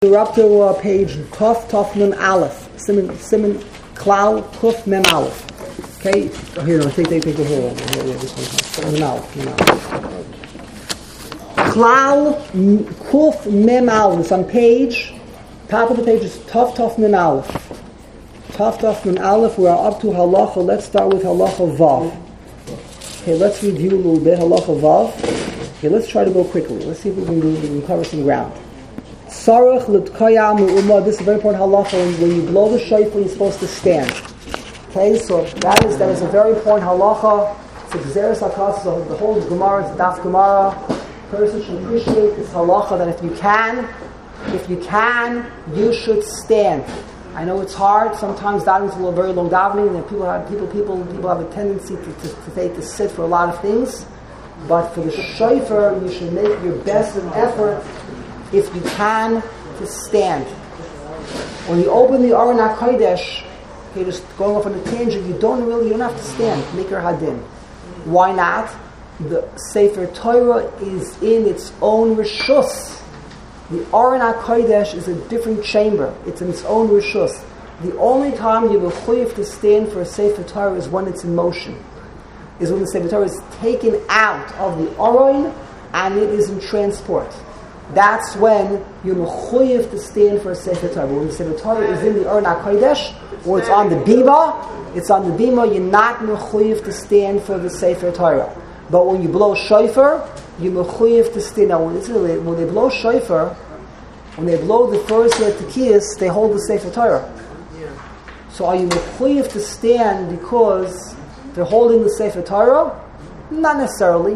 We're up to page Tov Mem Aleph, Siman Klal Kuf Mem Aleph. Okay, here, take the whole one. Here, this one. Mem Aleph. Klal Kuf Mem Aleph. It's on page, top of the page is Tov Mem Aleph. Tov Mem Aleph, we are up to Halacha. Let's start with Halacha Vav. Okay, let's review a little bit, Halacha Vav. Okay, let's try to go quickly. Let's see if we can cover some ground. Sarach l'tkaya mu'umah. This is a very important halacha. When you blow the shofar, you're supposed to stand. Okay, so that is a very important halacha. It's exeris hakas. So the whole Gemara, it's Daf Gemara. Person should appreciate this halacha that if you can, you should stand. I know it's hard. Sometimes davening is a little very long davening, and people have a tendency to sit for a lot of things. But for the shofar, you should make your best effort, if you can, to stand. When you open the Aron HaKodesh, okay, just going off on a tangent, you don't have to stand. Mikra Hadin. Why not? The Sefer Torah is in its own rishus. The Aron HaKodesh is a different chamber. It's in its own rishus. The only time you will have to stand for a Sefer Torah is when it's in motion. Is when the Sefer Torah is taken out of the Aron and it is in transport. That's when you're mechuyev to stand for a Sefer Torah. When the Sefer Torah is in the Aron HaKodesh, or it's on the bima, you're not mechuyev to stand for the Sefer Torah. But when you blow shofar, you're mechuyev to stand. Now, when they blow shofar, when they blow the first tekiyas, they hold the Sefer Torah. So are you mechuyev to stand because they're holding the Sefer Torah? Not necessarily.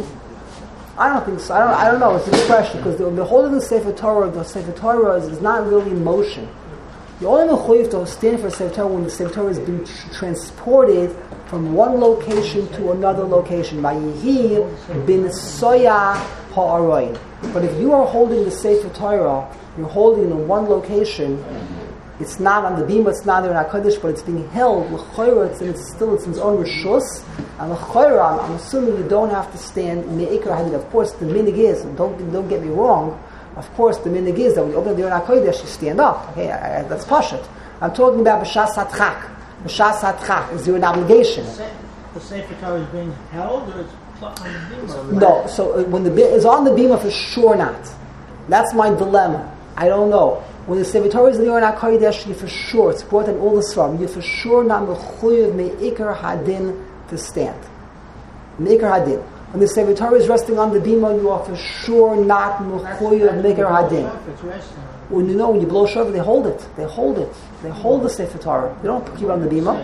I don't think so. I don't know. It's a good question because the holding the Sefer Torah is not really in motion. You only mechuyev to stand for a Sefer Torah when the Sefer Torah has been transported from one location to another location. Vayihi bin soya ha'aroin. But if you are holding the Sefer Torah, you're holding it in one location. It's not on the bima, it's not there in HaKadosh, but it's being held. L'chayra, it's in its own rishus. And l'chayra, I'm assuming you don't have to stand me'ikar hadid. Of course, the minig is, don't get me wrong, of course, the minig is that when you open the HaKadosh, you stand up. Okay, that's pashut. I'm talking about b'shas hatchak. B'shas hatchak, is there an obligation? The Sefer Torah is being held, or it's on the bima? No, so when it's on the bima, for sure not. That's my dilemma. I don't know. When the Sefer Torah is in the Aron HaKodesh, you're for sure, it's brought in all the Sfarim, you're for sure not mechuyev me'ikar hadin to stand. Me'ikar hadin. When the Sefer Torah is resting on the bima, you are for sure not mechuyev me'ikar hadin. When you blow shofar, they hold it. They hold the Sefer Torah. They don't keep it on the bima.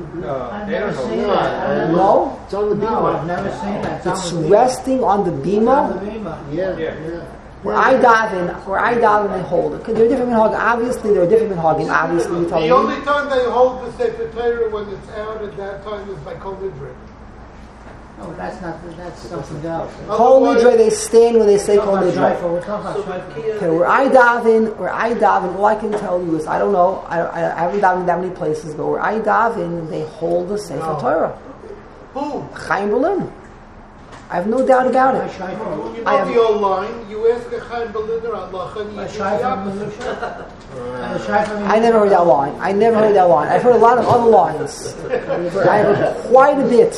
No? It's on the bima. I've never seen that. It's resting on the bima. Yeah. Where I daven, they hold it. There are different minhagim. Obviously, there are different minhagim. Obviously, you tell me. The only time they hold the Sefer Torah when it's out at that time is by Kol Nidre. No, that's something else. Kol Nidre, they stand when they say Kol Nidre. Okay, where I daven, all I can tell you is, I don't know, I haven't davened in that many places, but where I daven, they hold the Sefer Torah. Who? Chaim Berlin. I have no doubt about it. You know the old line, you ask a Chaim Berlin or Allah, and you say I never heard that line. I've heard a lot of other lines. I heard quite a bit.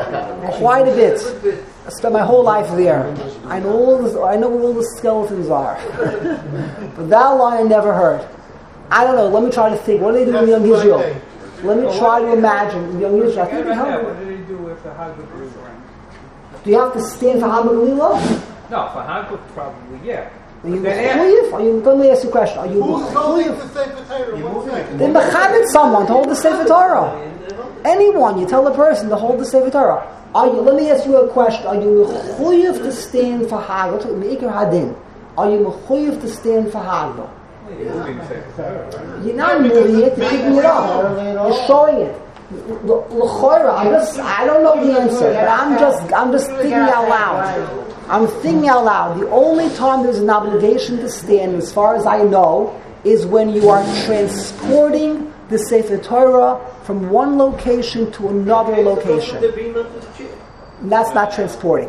I spent my whole life there. I know where all the skeletons are. But that line I never heard. I don't know. Let me try to think. What do they do in Yom Yisrael? Let me try to imagine Yom Yisrael. What do they do with the Haggah? Do you have to stand for Haggah Galila? No, for Haggah probably, yeah. Let me ask you a question. Are you who's holding the Sefer Torah? They mechabed someone to hold the Sefer Torah. Anyone, you tell the person to hold the Sefer Torah. Let me ask you a question. Are you mechuyev to stand for Haggah? Me'ikar hadin. Are you mechuyev to stand for Haggah? You're not moving it. You're picking it up. You're showing it. L'chayra, I don't know the answer, but I'm just thinking out loud. I'm thinking out loud. The only time there's an obligation to stand, as far as I know, is when you are transporting the Sefer Torah from one location to another location. That's not transporting.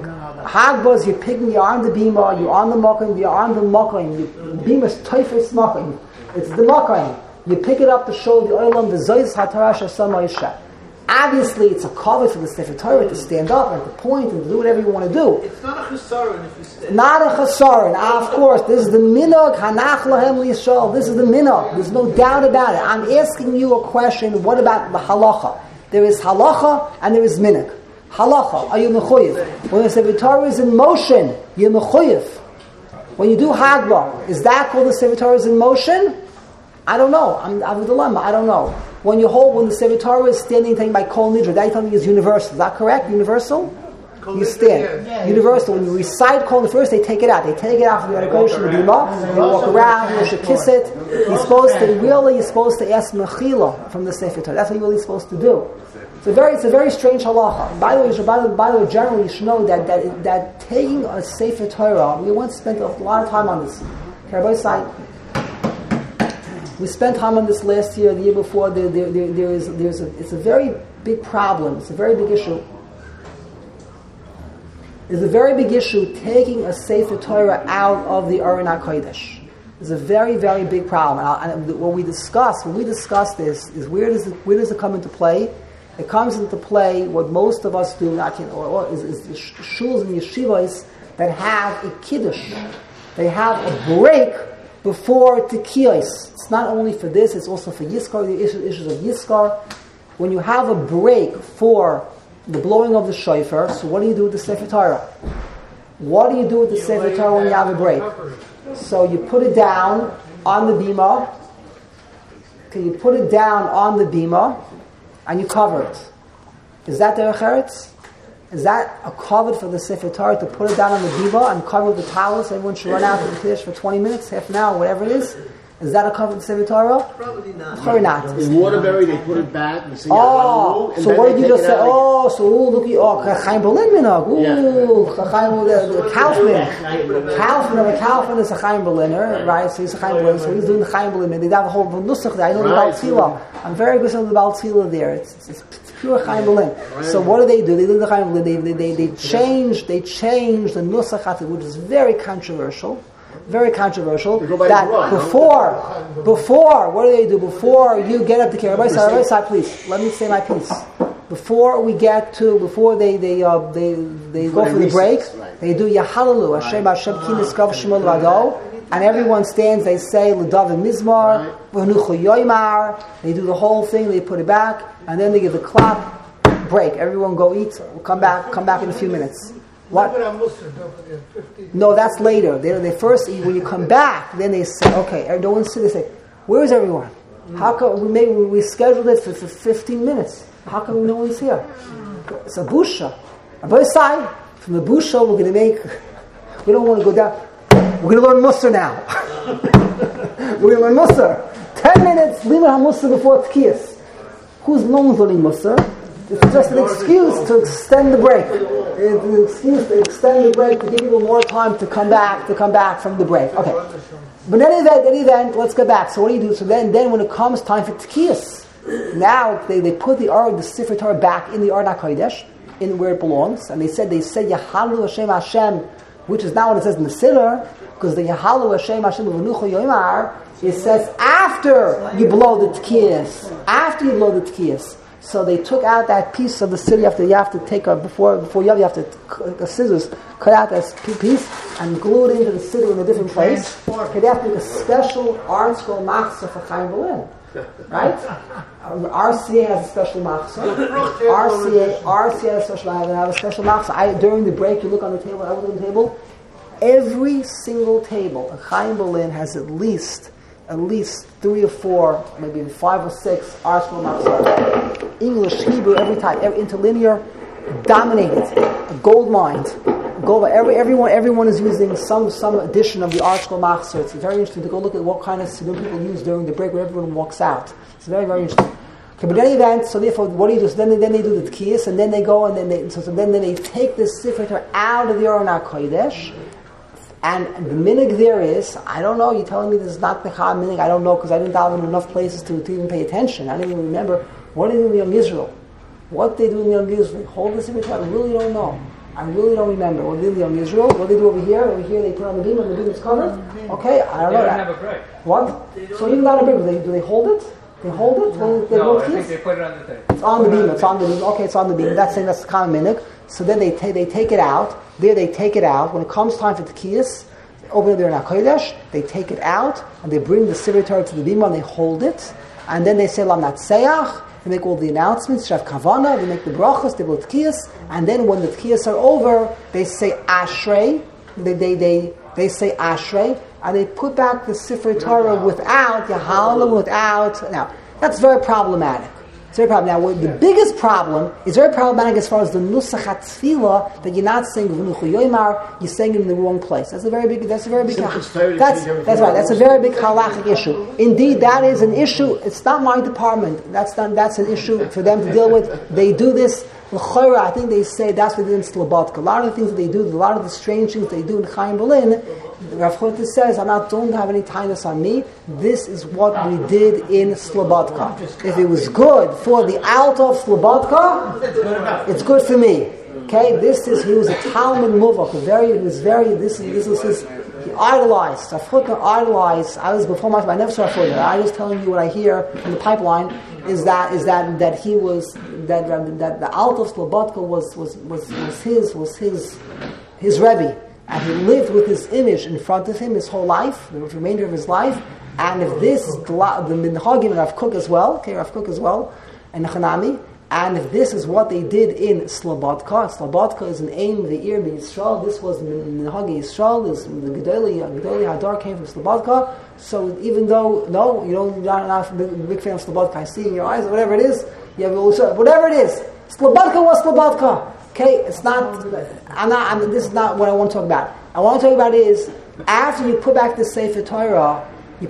Hagbos, you're on the bima, you're on the makom, the bima is teifes makom. It's the makom. You pick it up to show the oilam, the zoyz hatarash asama yisha. Obviously, it's a cover for the Sefer Torah to stand up and to point and to do whatever you want to do. It's not a chesaron if you stand. Not a chesaron. Of course, this is the minog hanach lahem liyishol. This is the minog. There's no doubt about it. I'm asking you a question. What about the halacha? There is halacha and there is minog. Halacha, are you mechuyev? When the Sefer Torah is in motion, you're mechuyev. When you do hagba, is that called the Sefer Torah is in motion? I don't know. I have a dilemma. I don't know. When the Sefer Torah is standing, taking by Kol Nidra, that something is universal. Is that correct? Universal? You stand. Yeah. Universal. When you recite Kol Nidra first, they take it out. They take it out from the Arakosh and the Bima. They walk around. You should kiss it. You're supposed to ask Mechila from the Sefer Torah. That's what you're really supposed to do. It's a very strange halacha. By the way, generally, you should know that taking a Sefer Torah, we once spent a lot of time on this. Rabbi side. We spent time on this last year, the year before. It's a very big problem. It's a very big issue. It's a very big issue taking a Sefer Torah out of the Aron HaKodesh. It's a very, very big problem. And when we discuss this, is where does it come into play? It comes into play what most of us do, is the shuls and yeshivas that have a kiddush. They have a break before Tekiyos. It's not only for this, it's also for Yizkar, the issues of Yizkar. When you have a break for the blowing of the shofar, so what do you do with the Sefer Torah? What do you do with the Sefer Torah when you have a break? So you put it down on the bima. Okay, you put it down on the bima, and you cover it. Is that derech eretz? Is that a cover for the Sefer Torah to put it down on the bima and cover with the towels? Everyone should run out to the Kiddush for 20 minutes, half an hour, whatever it is. Is that a cover for the Sefer Torah? Probably not. Probably not. In Waterbury, they put it back. They Oh, so what did you just say? Chaim Berlin minhag. Kaufman is a Chaim Berliner, right? So he's a Chaim Berliner, so he's doing the Chaim Berliner. They have a whole nusach there. I know the Baal Tfilah. I'm very good on the Baal Tfilah there. It's pure Chaim Berlin. So what do? They do the Chaim Berlin. They change the nusach, which is very controversial. Very controversial. That before, what do? Before you get up to Rabbi side, please, let me say my piece. Before they go for the break, they do Yahalalu, Hashem Hashem Kiniskav Shemol Vado, and everyone stands, they say L'David Mizmar, V'nuchu Yoymar, they do the whole thing, they put it back, and then they give the clap, break, everyone go eat, we'll come back in a few minutes. What? No, that's later. They first, when you come back, then they say, okay, everyone sit. They say, where is everyone? How come we scheduled it for 15 minutes? How come no one's here? It's a busha. On both sides, from the busha, we don't want to go down. We're going to learn Musar now. We're going to learn Musar. 10 minutes, leave it on Musar before Tkiyas. No one's learning Musar. It's just an excuse to extend the break. It's an excuse to extend the break to give people more time to come back from the break. Okay. But in any event, let's go back. So what do you do? So then when it comes time for Tkiyas, now they put the Sefer Torah back in the Aron HaKodesh, in where it belongs, and they said Yahalu Hashem Hashem, which is now what it says in the Siddur, because the Yahalu Hashem Hashem V'nuchu Yoymar, it says after you blow the Tkiyas. So they took out that piece of the Siddur. You have to take before you have to scissors cut out that piece and glue it into the Siddur in a different place. Okay, they have to make a special art scroll machzor for Chaim Berlin, right? RCA has a special machzor. RCA has a special machzor. During the break, you look on the table. I look on the table. Every single table in Chaim Berlin has at least 3 or 4, maybe 5 or 6 art scroll machzor. English, Hebrew, every type, every interlinear, dominated, gold lined. Everyone is using some edition of the art scroll machzor. It's very interesting to go look at what kind of siddur people use during the break where everyone walks out. It's very, very interesting. Okay, but in any event, so therefore, what do you do? So then they do the tkiyas, and then they go and then they take this Sefer Torah out of the Aron HaKodesh. And the minig there is, I don't know, you're telling me this is not the Chal minig, I don't know, because I didn't daven in enough places to even pay attention. I didn't even remember what they do in Young Israel. What they do in Young Israel. Hold the Sefer Torah, I really don't know. I really don't remember. What did they do in Israel? What did they do over here? Over here they put on the beam and the beam is covered? Okay, I don't They know don't that. have a break. What? So even without a beam, do they hold it? They hold it? No, I think they put it on the thing. It's on the beam. It's on the beam. Okay, it's on the beam. That's the common minhag. So then they take it out. There they take it out. When it comes time for Tekiyas, over there in HaKodesh, they take it out and they bring the Sefer Torah to the bima and they hold it. And then they say Lam Natseach. They make all the announcements. Shav Kavana. They make the brachas. They blow Tekiyas. And then when the Tekiyas are over, they say Ashrei. They say Ashrei. And they put back the Sefer Torah without Yahalim, without. Now, that's very problematic. It's very problematic. Now, the biggest problem is very problematic as far as the Nusach HaTfilah, that you're not saying V'nuchu Yoymar, you're saying it in the wrong place. That's a very big that's right. That's a very big halachic issue. Indeed, that is an issue. It's not my department. That's an issue for them to deal with. They do this. I think they say that's what they did in Slobodka. A lot of the things that they do, a lot of the strange things they do in Chaim Berlin, Rav Chutz says, don't have any kindness on me. This is what we did in Slobodka. If it was good for the Alta of Slobodka, it's good for me. Okay, he was a Talmud Muvak, he idolized. Rav Chutz idolized. I was before I never saw Rav Chutz. I was telling you what I hear in the pipeline is that he was that the Alta of Slobodka was his Rebbe. And he lived with his image in front of him his whole life, the remainder of his life. And if this, the Minhagim and Rav Kook as well, and Hanami, and if this is what they did in Slobodka is an aim of the ear of Yisrael, this was Minhagi Yisrael, the Gedoli Hadar came from Slobodka. So even though, you're not a big fan of Slobodka, I see in your eyes, whatever it is, you have whatever it is, Slobodka was Slobodka. Okay, it's not. This is not what I want to talk about. I want to talk about is after you put back the Sefer Torah.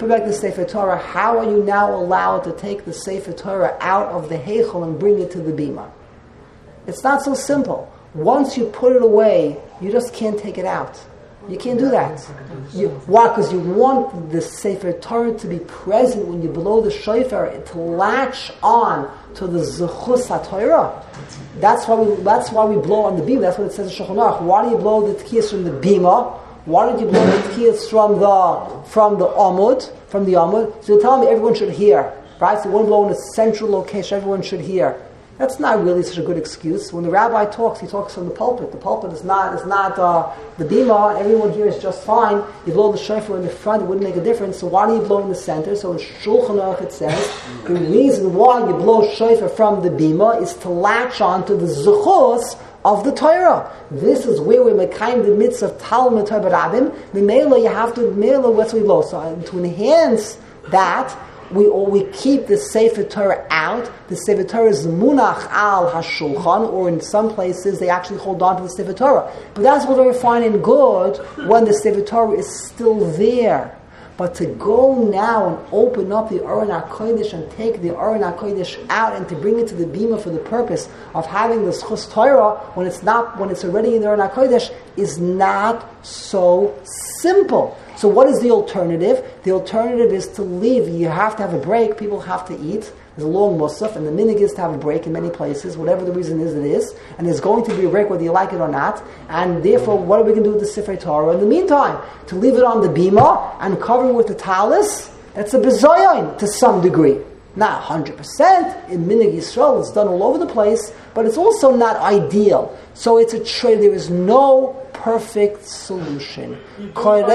How are you now allowed to take the Sefer Torah out of the heichal and bring it to the bima? It's not so simple. Once you put it away, you just can't take it out. You can't do that. Why? Because you want the Sefer Torah to be present when you blow the shofar, to latch on to the Zechus HaTorah. That's why we blow on the bima. That's what it says in Shulchan Aruch. Why do you blow the Tekiyas from the bima? Why don't you blow the Tekiyas from the Amud? So you tell me everyone should hear, right? So you want to blow in a central location, everyone should hear. That's not really such a good excuse. When the rabbi talks, he talks from the pulpit. The pulpit is not the bima. Everyone here is just fine. You blow the shofar in the front, it wouldn't make a difference. So why do you blow in the center? So in Shulchan Aruch it says the reason why you blow shofar from the bima is to latch on to the zechus of the Torah. This is where we mekayim the mitzvah of Talmud Torah B'Rabim. Memela, you have to memela what we blow. So to enhance that, we keep the Sefer Torah out. The Sefer Torah is munach al hashulchan, or in some places they actually hold on to the Sefer Torah. But that's all very fine and good when the Sefer Torah is still there. But to go now and open up the Aron HaKodesh and take the Aron HaKodesh out and to bring it to the bima for the purpose of having the Zechus Torah when it's already in the Aron HaKodesh is not so simple. So what is the alternative? The alternative is to leave. You have to have a break. People have to eat. There's a long musaf, and the minhag is to have a break in many places. Whatever the reason is, it is. And there's going to be a break whether you like it or not. And therefore, what are we going to do with the Sefer Torah? In the meantime, to leave it on the bima and cover it with the talis, that's a bezoyon to some degree. Not 100%. In minhag Yisrael, it's done all over the place, but it's also not ideal. So it's a trade. There is no perfect solution. What?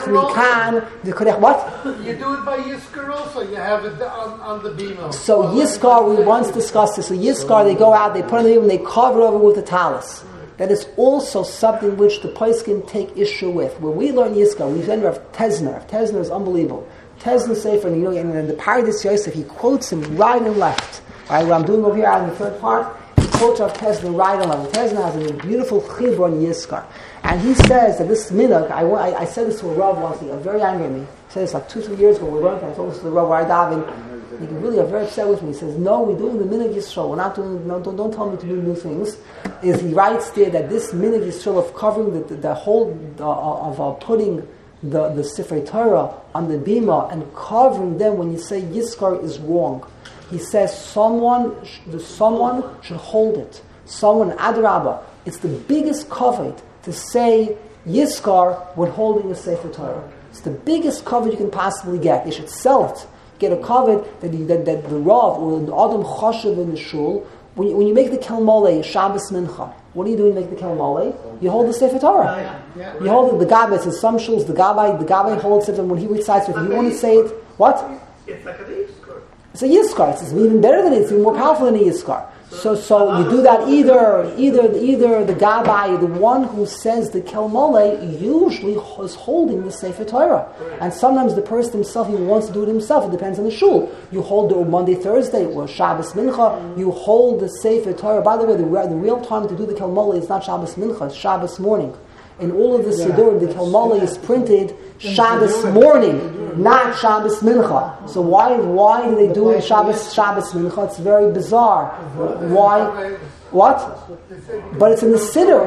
You do it by Yizkar also. You have it on the bima. So Yizkar, we once discussed this. So Yizkar, they go out, they put it on the bima, and they cover it over with the talis. That is also something which the poskim take issue with. When we learn Yizkar, we learn Rav Tezner. Tezner is unbelievable. Tezner Sefer, and in the Pardes Yosef, he quotes him right and left. Right, what I'm doing over here out in the third part, he quotes Rav Tezner right and left. Tezner has a beautiful chibur on Yizkar. And he says that this minhag, I said this to a Rav once, he got very angry at me. He said this like 2-3 years ago, we were working, I told this to the Rav where I daven. He really got very upset with me. He says, no, we're doing the minhag Yisrael. We're not doing, don't tell me to do new things. He writes there that this minhag Yisrael of covering the whole, of putting the Sefer Torah on the bima and covering them when you say Yizkar is wrong. He says someone should hold it. Someone, Adrabah, It's the biggest kavod to say Yizkar when holding a Sefer Torah. It's the biggest kavod you can possibly get. You should sell it. Get a kavod that the Rav or the Adam Chashav in the shul. When you make the Kelmole, Shabbos Mincha, what do you do when you make the Kelmole? You hold the Sefer Torah. You hold it, the Gabbai. In some shuls, the Gabbai holds it, and when he recites it, if you want to say it, what? It's like a Yizkar. It's a Yizkar. It's even better than it. It's even more powerful than a Yizkar. So you do that either the Gabbai, the one who says the Kelmole, usually is holding the Sefer Torah. And sometimes the person himself, he wants to do it himself. It depends on the shul. You hold it Monday, Thursday, or Shabbos Mincha. You hold the Sefer Torah. By the way, the real time to do the Kelmole is not Shabbos Mincha, it's Shabbos morning. In all of the Siddur, the Kelmole is printed Shabbos morning, not Shabbos Mincha. So why do they do it Shabbos Mincha? It's very bizarre. Why? What? But it's in the Siddur.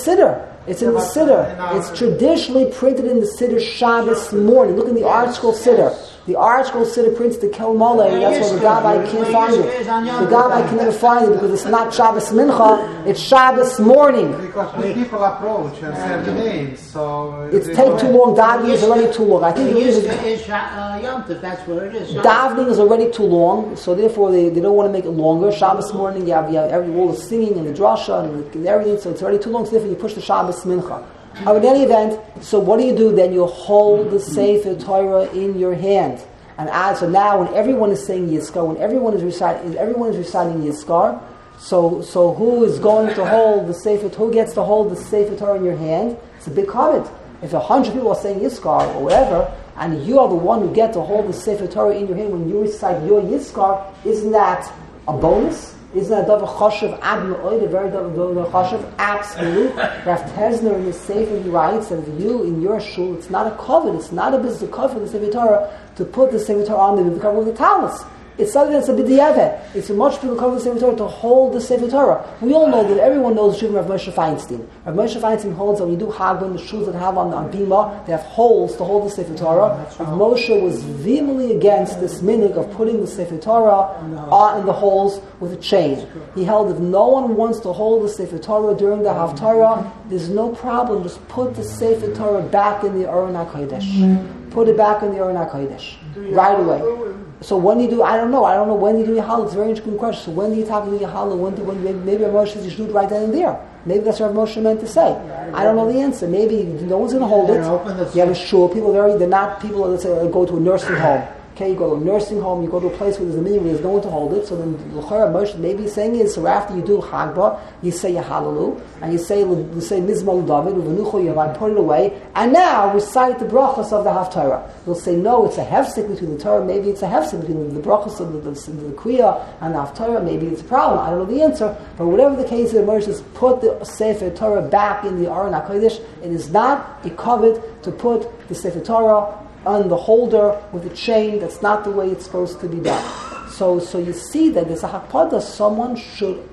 It's traditionally printed in the Siddur Shabbos morning. Look in the Art Scroll Siddur. The Art Scroll Siddur prints the Kelmole, and that's why the Gabbai can't find it. The Gabbai can never find it because it's not Shabbos Mincha, it's Shabbos morning. Because when people approach and say the names, so... It's take too long, davening is already too long. I think Yom Tov, that's where it is. Davening is already too long, so therefore they don't want to make it longer. Shabbos morning, you have all the singing and the drasha and everything, so it's already too long, so therefore you push the Shabbos Mincha. In any event, so what do? Then you hold the Sefer Torah in your hand. And so now when everyone is saying Yizkar, when everyone is reciting Yizkar, so who is going to hold the Sefer Torah? Who gets to hold the Sefer Torah in your hand? It's a big comment. If 100 people are saying Yizkar or whatever, and you are the one who get to hold the Sefer Torah in your hand when you recite your Yizkar, isn't that a bonus? Isn't that Davar Choshev Ad Me'oid, a very Davar Choshev? Absolute. Rav Tezner in his Sefer, he writes that if you, in your shul, it's not a covet, it's not a business of covet for the Sefer Torah to put the Sefer Torah on the cover of the talus. It's something that's a b'diavad. It's a much people cover the Sefer Torah to hold the Sefer Torah. We all know that everyone knows the Shuvim of Moshe Feinstein. Rav Moshe Feinstein holds that when you do Hagbon, the shuls that have on Bima, they have holes to hold the Sefer Torah. Rav Moshe was vehemently against this minhag of putting the Sefer Torah in the holes with a chain. He held if no one wants to hold the Sefer Torah during the Haftarah, there's no problem. Just put the Sefer Torah back in the Aron HaKodesh. Put it back in the Aron HaKodesh. Right away. So when do you do? I don't know when you do Yahala. It's a very interesting question. So when do you talk about Yahala? Maybe Rav Moshe says you should do it right then and there. Maybe that's what Rav Moshe meant to say. I don't know the answer. Maybe no one's going to hold it. You have a shul. They're not people. Let's say go to a nursing home. Okay, you go to a nursing home, you go to a place where there's a minyan, where there's no one to hold it. So then, Moshe maybe saying is, so after you do Chagba, you say Yahalalu, and you say Mizmor David, Uvenucho Yavan, put it away, and now recite the brachos of the Haftarah. You'll say, no, it's a hefsek between the Torah, maybe it's a hefsek between the brachos of the Kriya and the Haftarah, maybe it's a problem, I don't know the answer, but whatever the case is, Moshe says, put the Sefer Torah back in the Aron HaKodesh. It is not a covet to put the Sefer Torah on the holder with a chain. That's not the way it's supposed to be done. So you see that there's a hakpada. Someone should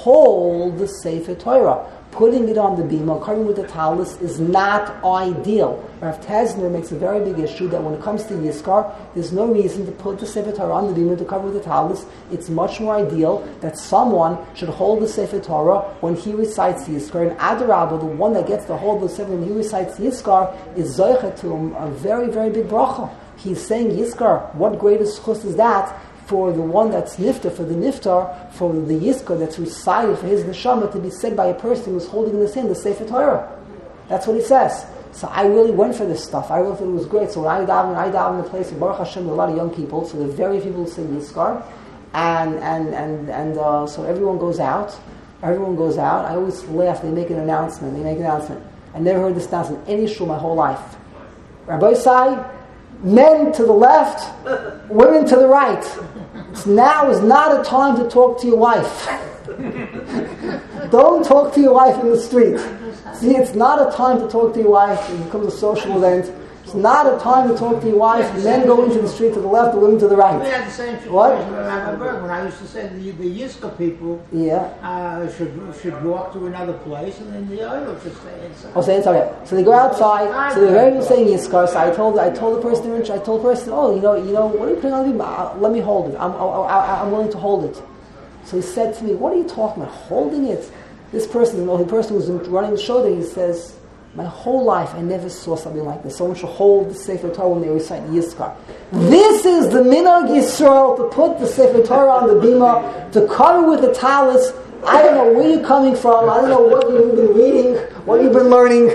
hold the Sefer Torah. Putting it on the bima, covering with the talus, is not ideal. Rav Tezner makes a very big issue that when it comes to Yizkar, there's no reason to put the Sefer Torah on the bima to cover with the talus. It's much more ideal that someone should hold the Sefer Torah when he recites Yizkar. And Adarabah, the one that gets to hold the Sefer when he recites Yizkar, is zoichet to him a very, very big bracha. He's saying Yizkar. What greatest chus is that? For the one that's niftar, for the niftar, for the yizkar that's recited for his neshama to be said by a person who's holding in his hand the Sefer Torah. That's what he says. So I really went for this stuff. I really thought it was great. So when I daven in a place with Baruch Hashem, there are a lot of young people, so there are very few people who sing yizkar, and so everyone goes out. I always laugh. They make an announcement. I never heard this announcement in any shul my whole life. Rabbi Sai, men to the left, women to the right. Now is not a time to talk to your wife. Don't talk to your wife in the street. See, it's not a time to talk to your wife. It becomes a social event. It's not a time to talk to your wife. Men go into the street to the left, the women to the right. We had the same situation What? when I used to say the Yizka people should walk to another place, and then the other should stay inside. Oh, stay inside. Okay. So they go outside. So they're very good saying Yizkar. So I told the person, oh, you know, what are you putting on me? Let me hold it. I'm willing to hold it. So he said to me, what are you talking about? Holding it? This person, the person who's running the show there, he says, my whole life I never saw something like this. Someone should hold the Sefer Torah when they recite Yizkar. This is the Minhag Yisrael, to put the Sefer Torah on the bima, to cover with the talis. I don't know where you're coming from. I don't know what you've been reading, what you've been learning.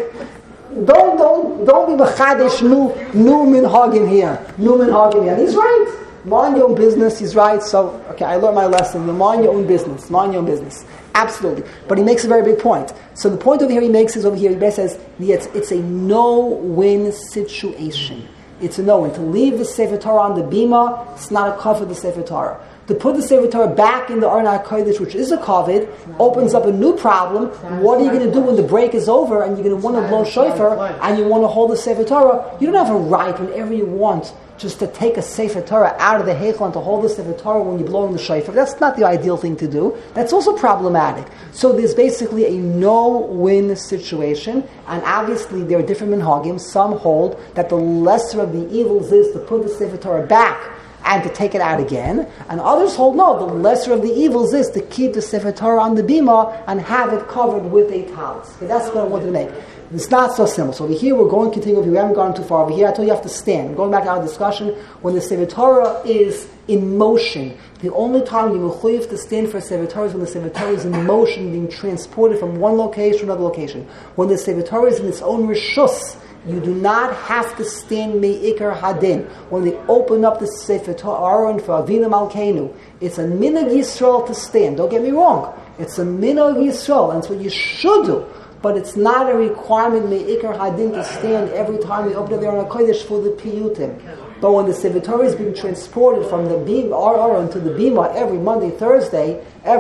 Don't be b'chadesh new minhagim here. New minhagim here. And he's right. Mind your own business. He's right. So, okay, I learned my lesson. Mind your own business. Mind your own business. Absolutely. But he makes a very big point. So the point over here he makes is over here, he says, it's a no-win situation. It's a no-win. To leave the Sefer Torah on the bima, it's not a cover of the Sefer Torah. To put the Sefer Torah back in the Aron HaKodesh, which is a kavod, opens up a new problem. What are you going to do when the break is over and you're going to want to blow shofar and you want to hold the Sefer Torah? You don't have a right whenever you want just to take a Sefer Torah out of the Heichel and to hold the Sefer Torah when you're blowing the shofar. That's not the ideal thing to do. That's also problematic. So there's basically a no-win situation, and obviously there are different minhagim. Some hold that the lesser of the evils is to put the Sefer Torah back and to take it out again. And others hold, no, the lesser of the evils is to keep the Sefer Torah on the bima and have it covered with a talis. Okay, that's what I wanted to make. It's not so simple. So over here we're going to continue. We haven't gone too far. Over here I told you have to stand. Going back to our discussion, when the Sefer Torah is in motion, the only time you will have to stand for a Sefer Torah is when the Sefer Torah is in motion, being transported from one location to another location. When the Sefer Torah is in its own rishus, you do not have to stand me'ikar hadin. When they open up the Sefer Torah for Avinu Malkeinu, it's a minhag Yisrael to stand. Don't get me wrong. It's a minhag Yisrael, and it's what you should do. But it's not a requirement me'ikar hadin to stand every time they open up the Aron HaKodesh for the piyutim. But when the Sefer Torah is being transported from the Aron to the bima every Monday, Thursday,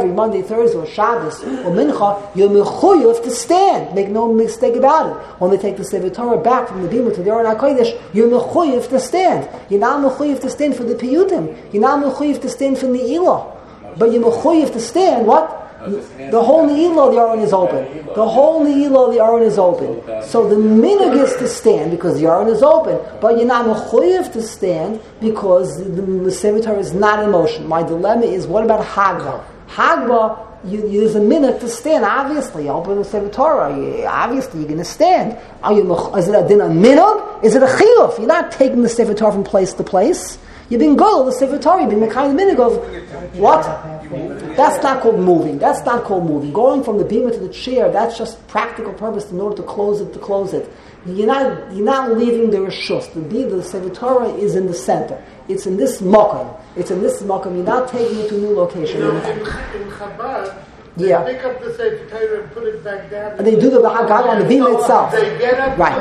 or Shabbos, or Mincha, you're mechuyev to stand. Make no mistake about it. When they take the Sefer Torah back from the bima to the Aron HaKodesh, you're mechuyev to stand. You're not mechuyev to stand for the piyutim. You're not mechuyev to stand for Ne'ilah. But you're mechuyev to stand, what? The whole Ne'ilah of the Aron is open. The whole Ne'ilah of the Aron is open. So the minhag is to stand because the Aron is open. But you're not mechuyev to stand because the Sefer Torah is not in motion. My dilemma is, what about Hagba? Hagba, there's a minhag to stand. Obviously, you open the Sefer Torah. Obviously, you're going to stand. Is it a din a minhag? Is it a chiyuv? You're not taking the Sefer Torah from place to place. You've been goyal the Sefer Torah. You've been the kind of minhag of what? That's not called moving. That's not called moving. Going from the bima to the chair, that's just practical purpose in order to close it. You're not leaving the rishus. The Sefer Torah is in the center. It's in this makom. You're not taking it to a new location. In Chabad, they pick up the Sefer Torah and put it back down. And they do the Haggadah on the bima itself. They get up, right.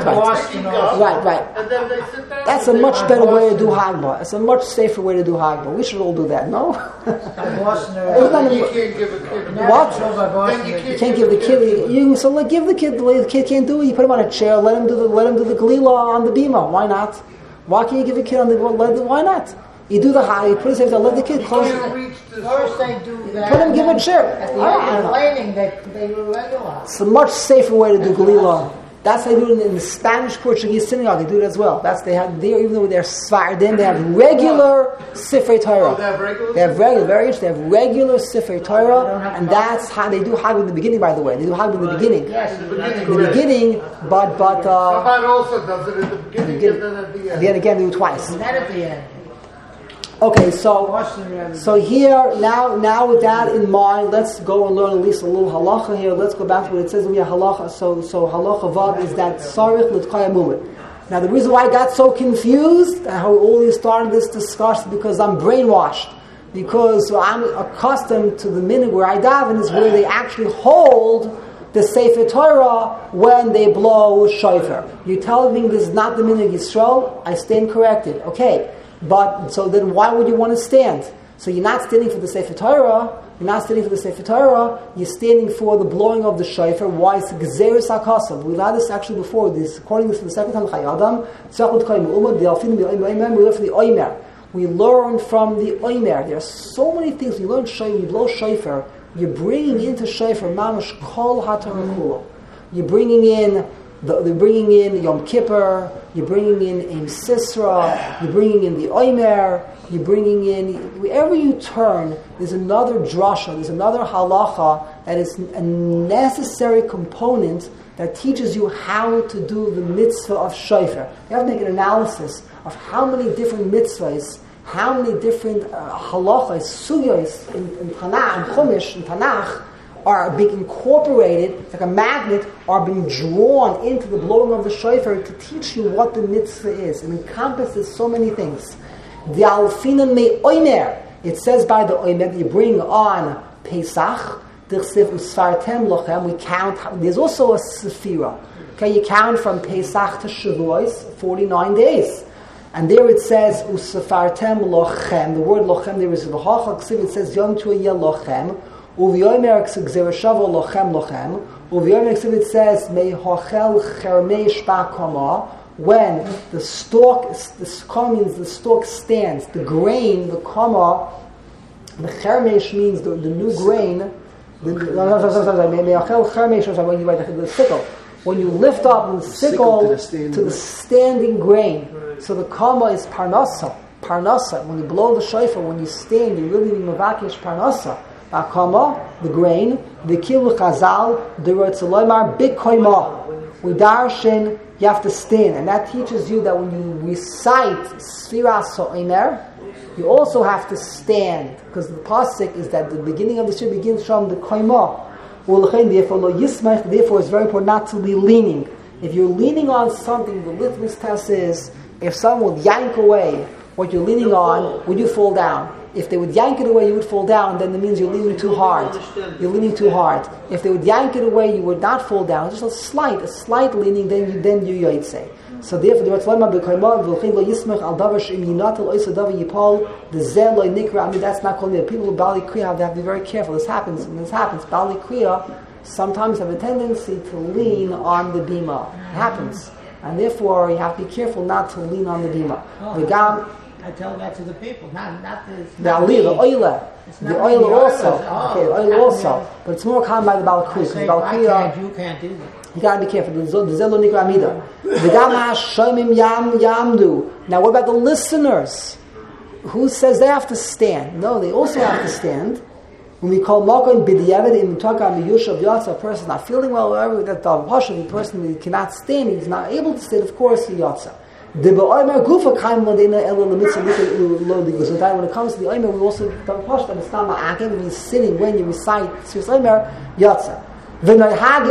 And then they sit down. That's a much better way to do Haggadah. It's a much safer way to do Haggadah. We should all do that, no? You can't give a kid. What? You can't give the kid. Give the kid. The kid can't do it. You put him on a chair. Let him do the Galila on the bima. Why not? Why can't you give a kid on the? Why not? You do the high. You put his hands. Let the kid close. First they do that. Put him. Give him a chair. At the end of complaining, they were regular. It's a much safer way to do Galila. That's how they do it in the Spanish Portuguese synagogue. They do it as well. Even though they're Sfardim, they have regular Sifrei Torah. They have regular Sifrei Torah, and that's how they do Haggadah in the beginning. By the way, they do Haggadah in the beginning. Yes, in the beginning, but Chabad also does it in the beginning and then at the end. Then again, they do it twice. Not at the end. Okay, so here now with that in mind, let's go and learn at least a little halacha here. Let's go back to what it says in here halacha. So halacha vav is that sarich l'tkaya mumit. Now the reason why I got so confused and how we already started this discussion because I'm brainwashed. Because I'm accustomed to the minhag where I daven is where they actually hold the Sefer Torah when they blow shofar. You're telling me this is not the minhag Yisrael? I stand corrected. Okay. But, so then why would you want to stand? So you're not standing for the Sefer Torah, you're standing for the blowing of the shofar. Why? It's Gezeres HaKasav. We learned this actually before, quoting this for the second time, we learn from the Omer. There are so many things. You learn shofar, you blow shofar, you're bringing into shofar, mamash kol haTorah kula. You're bringing in Yom Kippur, you're bringing in Sisra, you're bringing in the Omer, you're bringing in, wherever you turn, there's another drasha, there's another halacha that is a necessary component that teaches you how to do the mitzvah of shofar. You have to make an analysis of how many different mitzvahs, how many different halachas, sugyos in Tanakh, in Chumash, in Tanakh, are being incorporated, like a magnet, are being drawn into the blowing of the shofar to teach you what the mitzvah is. It encompasses so many things. The alfinan me oimer, it says by the oimer that you bring on Pesach, we count, there's also a sephira. Okay, you count from Pesach to Shavuos, 49 days. And there it says, Usafartem lochem, the word lochem, there is a v'hachal ksiv, it says, Yom Tu'yeh lochem, Uv'yomer ksiv Shavo lochem lochem, Uv'yomer ksiv, it says, Mei hochel chermei shpa kama, when the stalk, the kama means the stalk stands, the grain, the kama, the chermesh means the new grain, when you the sickle, when you lift up the sickle to the standing grain, so the kama is parnasa. When you blow the shofar, when you stand, you really mean mavakish parnasa. Kama, the grain, the kilu chazal, the rotzaloymar big koima. We darshan, you have to stand, and that teaches you that when you recite Sfiras Ha'omer, you also have to stand, because the pasuk is that the beginning of the shir begins from the koima. Therefore, it's very important not to be leaning. If you're leaning on something, the litmus test is if someone would yank away what you're leaning on, would you fall down? If they would yank it away, you would fall down. Then it means you're leaning too hard. You're leaning too hard. If they would yank it away, you would not fall down. Just a slight leaning. Then you yotzei. So therefore, the Ratzlama b'Koimah v'Lchein lo Yismach al davar she'imyinat al oisa davar yipol the zel lo nikra. I mean, that's not called me. People with Bali Kriya have to be very careful. This happens. Bali Kriya sometimes have a tendency to lean on the bima. It happens, and therefore you have to be careful not to lean on the bima. I tell that to the people, not the oil also. Okay, the oil also, but it's more common by the Bali Kriya. You can't do that. You got to be careful. Now, what about the listeners? Who says they have to stand? No, they also have to stand. When we call Makom B'diavad in Taka Miyushav Yatsa, a person not feeling well, or that the person who cannot stand, he's not able to stand, of course, he Yatsa. When it comes to the Omer, we also don't push them. It's not ma'akim. When he's sitting, when you recite Sfiras Omer, Yatsa. So he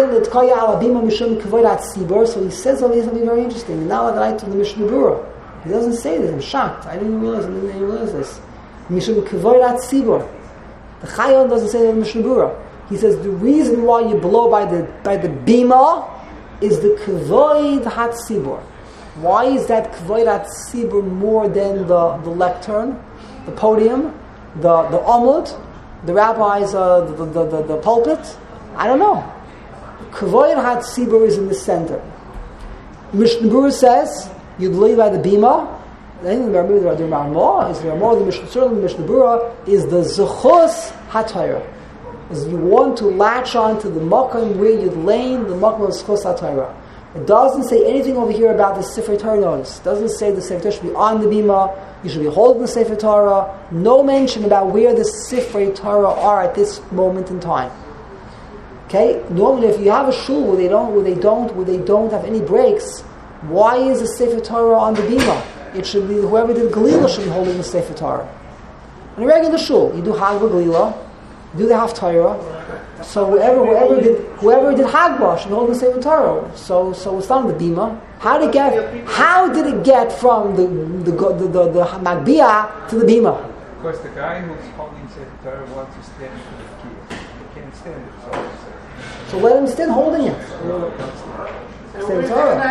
says something very interesting. And now that I told the Mishnah Berurah, he doesn't say this. I'm shocked. I didn't realize this. Mishum Kavodat Tzibur. The Chayon doesn't say that in the Mishnah Berurah. He says the reason why you blow by the bima is the Kavoid Hat Tzibur. Why is that Kavoid Hat Tzibur more than the lectern, the podium, the omud, the rabbis, the pulpit? I don't know. Kavoid Hat Tzibur is in the center. Mishnah Berurah says you believe by the bima. I think the Ramah is the Ramah. Certainly the Mishnah Berurah is the Zechus HaTorah. Is you want to latch on to the makom where you'd lain, the makom of Zechus HaTorah. It doesn't say anything over here about the Sefer Torah notice. It doesn't say the Sefer Torah should be on the bima. You should be holding the Sefer Torah. No mention about where the Sefer Torah are at this moment in time. Okay, normally if you have a shul where they don't have any breaks, why is the Sefer Torah on the bima? It should be whoever did Galila should be holding the Sefer Torah. In a regular shul, you do Hagba Galila, you do the Haftarah. So whoever did Hagba should be holding the Sefer Torah. So it's not on the bima. How did it get from the Magbia to the bima? Of course, the guy who's holding Sefer Torah wants to stand for the key. He can't stand it. So let him stand holding it. Okay.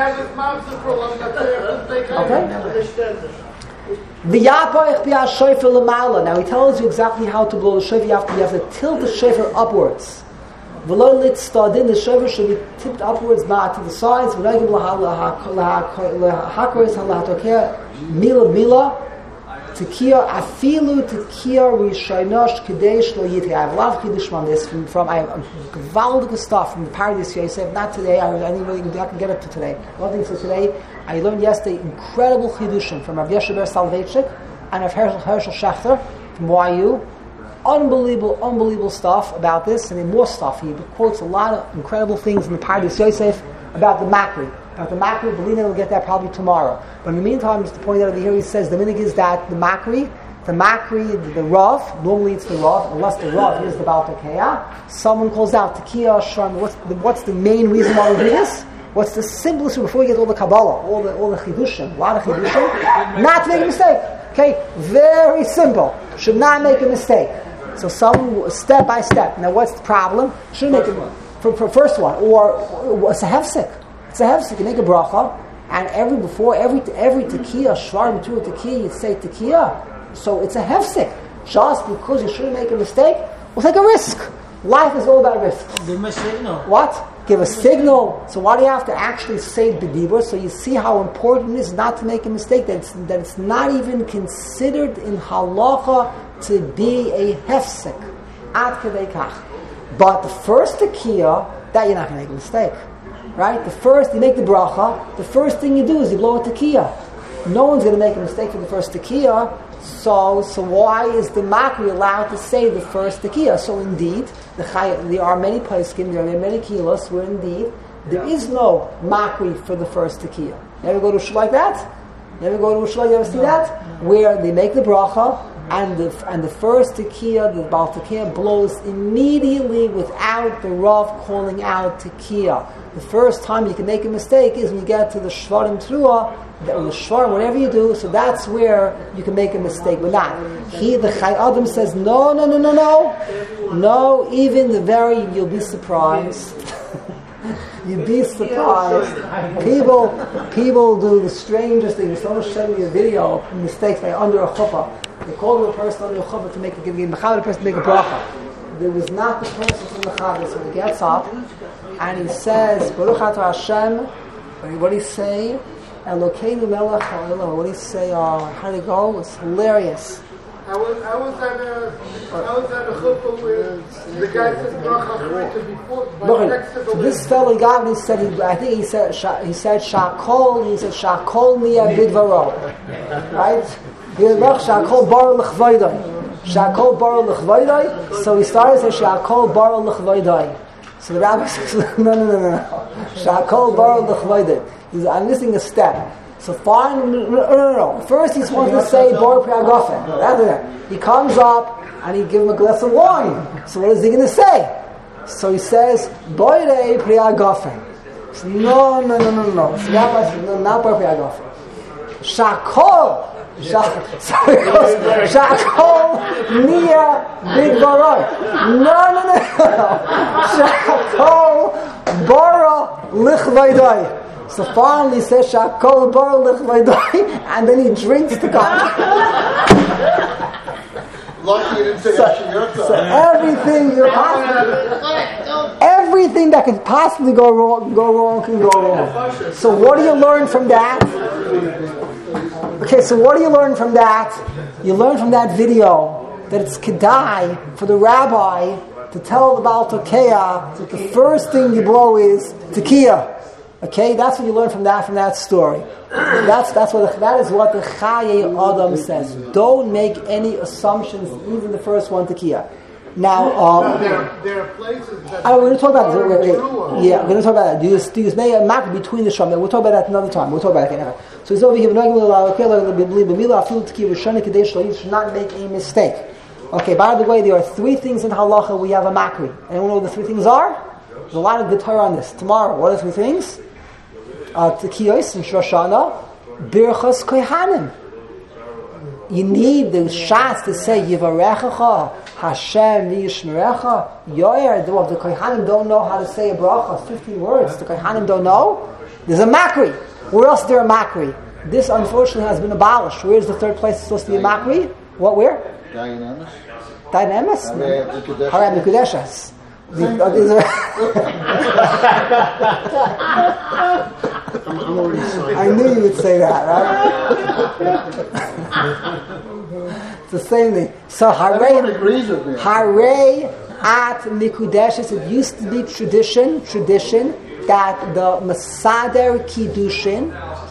Now he tells you exactly how to blow the shofar. You have to tilt the shofar upwards. The shofar should be tipped upwards, not to the sides. Mila. Tekiya afilu tekiya rishaynosh kadesh lo yitei. I have a lot of chiddush on this from I have gewaldige stuff from the Paradise Yosef. Not today. I can get it to today. One thing for today. I learned yesterday incredible chiddushim from Rav Yeshe Ber Soloveitchik and of Herschel Schachter from YU. Unbelievable stuff about this, and then more stuff. He quotes a lot of incredible things in the Pardes Yosef about the Makri. Belina will get that probably tomorrow. But in the meantime, just to point out over here, he says the minig is that the Makri, the Rav, normally it's the Rav, unless the Rav is the Baal Tekiah, someone calls out Tekiah, Sharm. What's the main reason why we do this? What's the simplest, before we get all the Kabbalah, all the Chidushim, a lot of Chidushim, not to make a mistake. Okay, very simple. Should not make a mistake. So someone, step by step. Now what's the problem? Should make it for first one, or it's a hefsek. It's a hefsek. You make a bracha, and every tekiah, shvar matur tekiah, you say tekiah. So it's a hefsek. Just because you shouldn't make a mistake, we'll take a risk. Life is all about risk. Give him a signal. What? Give a signal. So why do you have to actually say b'dibur? So you see how important it is not to make a mistake. That it's not even considered in halacha to be a hefsek. Ad kedei kach. But the first tekiah, that you're not going to make a mistake. Right? The first, you make the bracha, the first thing you do is you blow a tekiah. No one's going to make a mistake for the first tekiah. So why is the Makri allowed to say the first tekiah? So indeed, there are many poskim, there are many kilos where indeed there is no Makri for the first tekiah. Never go to a shul like that? Never go to a shul, you ever see that? Where they make the bracha, and the first tekiah, the Baal Tekiah, blows immediately without the Rav calling out tekiah. The first time you can make a mistake is when you get to the Shvarim Truah, or the Shvarim, whatever you do, so that's where you can make a mistake. But not. The Chai Adam says, no, even you'll be surprised. You'd be surprised. People do the strangest things. Someone showed me a video of mistakes by under a chuppah. They called a person under a chuppah to make a person to make a bracha. There was not the person from the Chavis. So he gets up and he says, Baruch Atah Hashem. What do you say? Elokeinu melech ha'olam. What do you say? How did it go? It's hilarious. I was at a chuppah where the guy said bracha before. So this fellow got me. He said he said shakol. He said shakol niya bidvaro. Right? Shakol bar l'chvaydai. Shakol bar l'chvaydai. So he started to say shakol bar l'chvaydai. So the rabbi says no. Shakol bar l'chvaydai. I'm missing a step. So fine, no. First he's supposed to say bar priagafen. He comes up and he gives him a glass of wine. So what is he going to say? So he says bar priagafen. So no. So the rabbi says no, not bar priagafen. Shakol. So he goes shakol niya bidvaroi. No. Shakol bara lichvaydai. So finally he says shakol bar lichvaydai, and then he drinks the cup. Lucky you didn't say so everything that could possibly go wrong can go wrong. So what do you learn from that? Okay, so what do you learn from that? You learn from that video that it's kedai for the rabbi to tell the Baal Tekiah that the first thing you blow is tekiah. Okay, that's what you learn from that story. That is what the Chaye Adam says. Don't make any assumptions, even the first one tekiah. Now, there are places that we're going to talk about that. Yeah, we're going to talk about that. Do you make a mark between the sham? We'll talk about that another time. We'll talk about that. So he's over here. Should not make a mistake. Okay. By the way, there are 3 things in halacha we have a makri. Anyone know what the 3 things are? There's a lot of good Torah on this. Tomorrow, what are the 3 things? Tekiyos and Shoshana, birchas kohanim. You need the shots to say Yivarechacha, Hashem v'yishmerecha. Yoyer, the kohanim don't know how to say a bracha. 15 words. The kohanim don't know. There's a makri. Where else is there a makri? This unfortunately has been abolished. Where's the 3rd place it's supposed to be a makri? What? Where? Dynamis. Haram Mikudeshas. I'm already signed. I knew you would say that, right? It's the same thing. So everyone agrees with me. Hare at Mikudeshas. It used to be tradition that the Masader Kiddushin,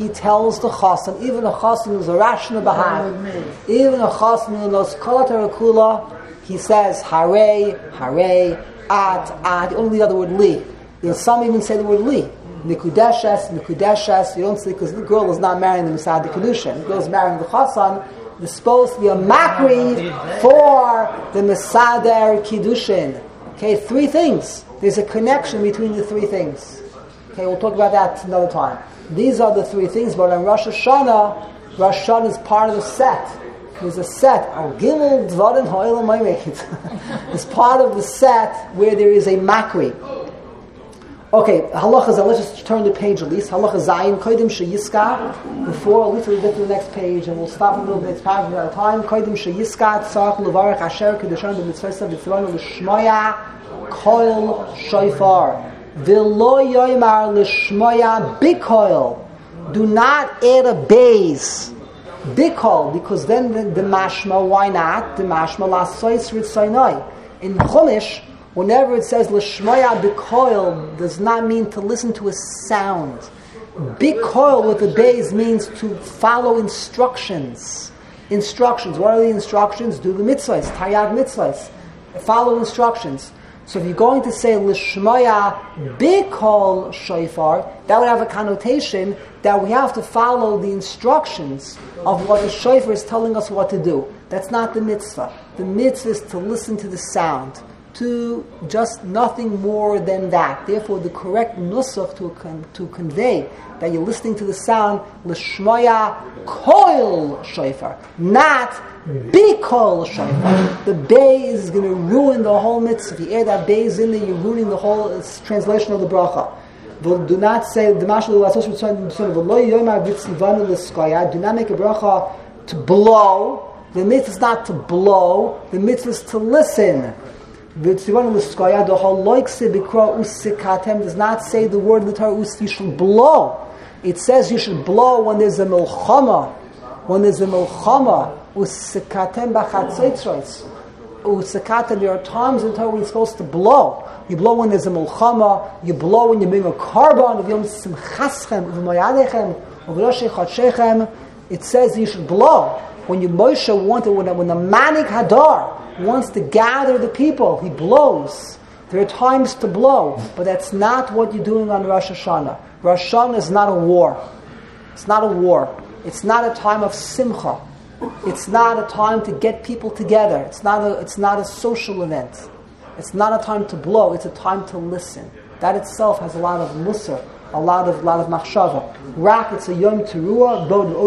he tells the chassan, even a chassan who's a rational bahag, even a chassan who knows kol kula, he says hare, at, only the other word li. Some even say the word li. Nikudeshes, you don't say, because the girl is not marrying the Misad Kedushin. The girl is marrying the chassan. There's supposed to be a makri for the Mesader Kiddushin. Okay, 3 things. There's a connection between the 3 things. Okay, we'll talk about that another time. These are the 3 things, but on Rosh Hashanah is part of the set. There's a set. Gimel Dvarim Ha'olam Ma'amekit. It's part of the set where there is a makri. Okay, halacha, let's just turn the page at least. Halacha Zayin, Kodim Sheyiska. Before, at least we'll get to the next page and we'll stop a little bit, paragraph at a time. Kodim Sheyiska, Tzarech Levarech Asher Kedushan B'mitzvaysa B'tzvayna L'shmoya Koil Shofar. V'lo yoymar L'shmoya Bikoil. Do not add a bays. Bikoil, because then the mashma, why not? The mashma L'Asois Ritzaynoi. In Chumash, whenever it says l'shmoya bikoil, does not mean to listen to a sound. Bikoil with the bays means to follow instructions. Instructions. What are the instructions? Do the mitzvahs, taryag mitzvahs. Follow instructions. So if you're going to say l'shmoya bikoil shofar, that would have a connotation that we have to follow the instructions of what the shofar is telling us what to do. That's not the mitzvah. The mitzvah is to listen to the sound. To just nothing more than that. Therefore, the correct nusach to convey that you're listening to the sound, l'shmoya koil shofar, not bikoil shofar. The bays is going to ruin the whole mitzvah. If you add that bays in there, you're ruining the whole translation of the bracha. Do not say do not make a bracha to blow. The mitzvah is not to blow. The mitzvah is to listen. Does not say the word in the Torah, you should blow. It says you should blow when there's a milchama. When there's a milchama, there are times in the Torah when you're supposed to blow. You blow when there's a milchama, you blow when you bring a carbon, it says you should blow. When Moshe wanted, when the Manik Hadar wants to gather the people, he blows. There are times to blow, but that's not what you're doing on Rosh Hashanah. Rosh Hashanah is not a war. It's not a war. It's not a time of simcha. It's not a time to get people together. It's not a social event. It's not a time to blow. It's a time to listen. That itself has a lot of musar, a lot of machshava. Rak, it's a yom teruah.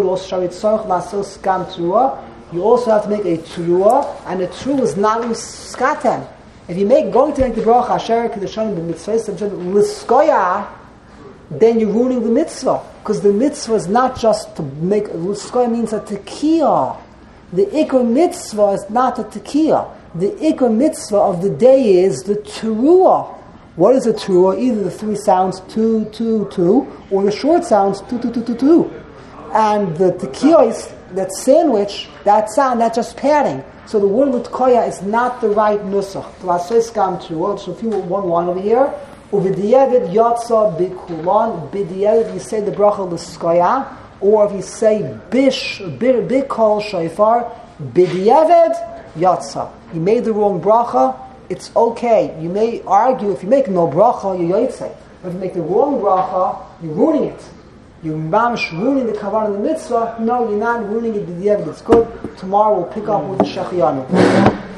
You also have to make a teruah, and a teruah is not uskatem. If you going to make the bracha asher kedushanim b'mitzvah l'skoya, then you're ruining the mitzvah, because the mitzvah is not just to make. L'skoya means a tekiah. The ikar mitzvah is not a tekiah. The ikar mitzvah of the day is the teruah. What is a teruah? Either the 3 sounds 2, 2, 2, or the short sounds 2, 2, 2, 2, 2. And the tekiah is that sandwich, that sound, that's just padding. So the word l'tkoya is not the right nusach. So if you want one over here, u'v'diyevet yatsa b'kulan, b'diyevet, you say the bracha l'skoya, or if you say b'kol shofar, b'diyevet yatsa. You made the wrong bracha, it's okay. You may argue, if you make no bracha, you're yotzei. But if you make the wrong bracha, you're ruining it. You're ruining the kavanah of the mitzvah. No, you're not ruining it. It's good. Tomorrow we'll pick up with the shechiyanu.